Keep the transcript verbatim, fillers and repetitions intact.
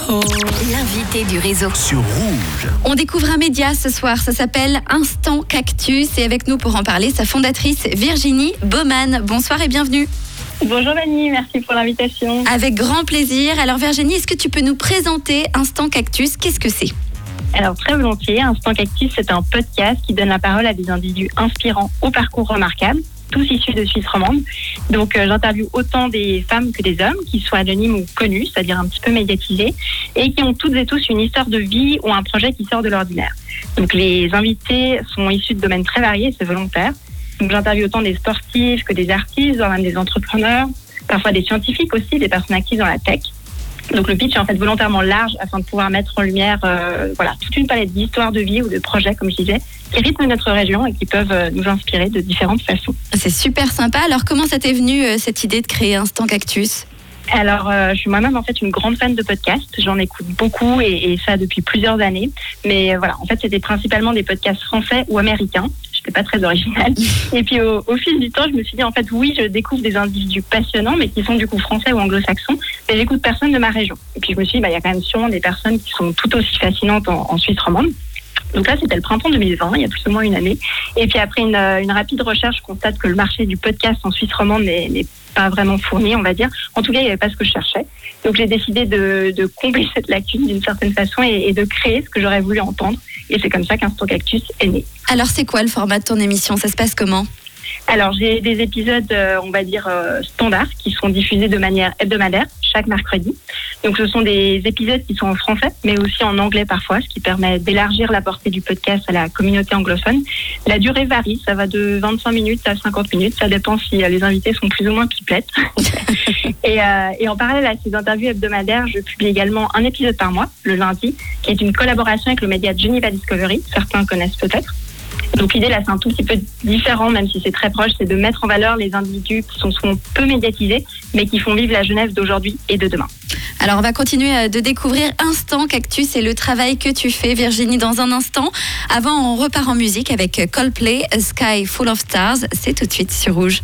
L'invité du réseau. Sur Rouge. On découvre un média ce soir, ça s'appelle Instant Cactus. Et avec nous pour en parler, sa fondatrice Virginie Baumann. Bonsoir et bienvenue. Bonjour Vanny, merci pour l'invitation. Avec grand plaisir. Alors Virginie, est-ce que tu peux nous présenter Instant Cactus? Qu'est-ce que c'est? Alors très volontiers, Instant Cactus, c'est un podcast qui donne la parole à des individus inspirants au parcours remarquable, tous issus de Suisse romande. Donc euh, j'interviewe autant des femmes que des hommes, qui soient anonymes ou connus, c'est-à-dire un petit peu médiatisés, et qui ont toutes et tous une histoire de vie ou un projet qui sort de l'ordinaire. Donc les invités sont issus de domaines très variés, c'est volontaire. Donc j'interviewe autant des sportifs que des artistes, voire même des entrepreneurs, parfois des scientifiques aussi, des personnes actives dans la tech. Donc le pitch est en fait volontairement large afin de pouvoir mettre en lumière euh, voilà, toute une palette d'histoires de vie ou de projets, comme je disais, qui rythment notre région et qui peuvent euh, nous inspirer de différentes façons. C'est super sympa. Alors comment ça t'est venu euh, cette idée de créer Instant Cactus? Alors, euh, je suis moi-même en fait une grande fan de podcasts. J'en écoute beaucoup et, et ça depuis plusieurs années. Mais euh, voilà, en fait, c'était principalement des podcasts français ou américains. J'étais pas très originale. Et puis au, au fil du temps, je me suis dit en fait, oui, je découvre des individus passionnants, mais qui sont du coup français ou anglo-saxons. Mais j'écoute personne de ma région. Et puis je me suis dit, bah, il y a quand même sûrement des personnes qui sont tout aussi fascinantes en, en Suisse romande. Donc là, c'était le printemps deux mille vingt, il y a plus ou moins une année. Et puis après une, une rapide recherche, je constate que le marché du podcast en Suisse romande n'est, n'est pas vraiment fourni, on va dire. En tout cas, il n'y avait pas ce que je cherchais. Donc j'ai décidé de, de combler cette lacune d'une certaine façon et, et de créer ce que j'aurais voulu entendre. Et c'est comme ça qu'Instant Cactus est né. Alors c'est quoi le format de ton émission? Ça se passe comment? Alors j'ai des épisodes, euh, on va dire, euh, standards qui sont diffusés de manière hebdomadaire chaque mercredi. Donc ce sont des épisodes qui sont en français, mais aussi en anglais parfois, ce qui permet d'élargir la portée du podcast à la communauté anglophone. La durée varie, ça va de vingt-cinq minutes à cinquante minutes, ça dépend si euh, les invités sont plus ou moins pipelettes. et, euh, et en parallèle à ces interviews hebdomadaires, je publie également un épisode par mois, le lundi, qui est une collaboration avec le média Geneva Discovery, certains connaissent peut-être. Donc l'idée là c'est un tout petit peu différent, même si c'est très proche, c'est de mettre en valeur les individus qui sont souvent peu médiatisés, mais qui font vivre la Genève d'aujourd'hui et de demain. Alors on va continuer de découvrir Instant Cactus et le travail que tu fais, Virginie, dans un instant. Avant, on repart en musique avec Coldplay, A Sky Full of Stars. C'est tout de suite sur Rouge.